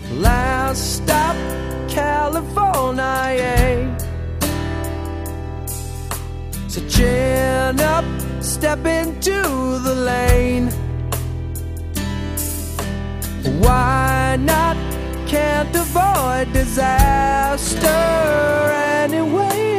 Last stop, California. So chin up, step into the lane. Why not? Can't avoid disaster anyway.